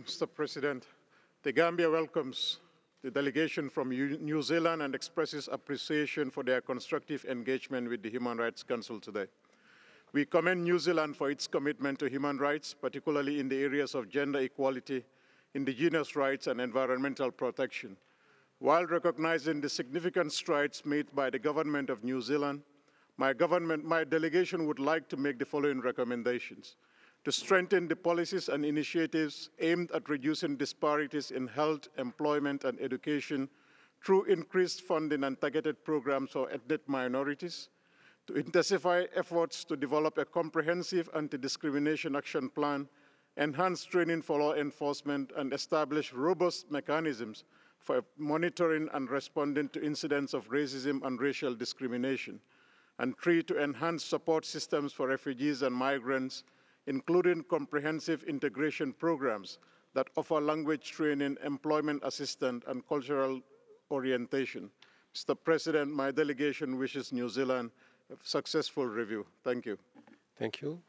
Mr. President. The Gambia welcomes the delegation from New Zealand and expresses appreciation for their constructive engagement with the Human Rights Council today. We commend New Zealand for its commitment to human rights, particularly in the areas of gender equality, indigenous rights, and environmental protection. While recognizing the significant strides made by the government of New Zealand, my delegation would like to make the following recommendations: to strengthen the policies and initiatives aimed at reducing disparities in health, employment, and education through increased funding and targeted programs for ethnic minorities, to intensify efforts to develop a comprehensive anti-discrimination action plan, enhance training for law enforcement, and establish robust mechanisms for monitoring and responding to incidents of racism and racial discrimination. And three, to enhance support systems for refugees and migrants, including comprehensive integration programs that offer language training, employment assistance, and cultural orientation. Mr. President, my delegation wishes New Zealand a successful review. Thank you. Thank you.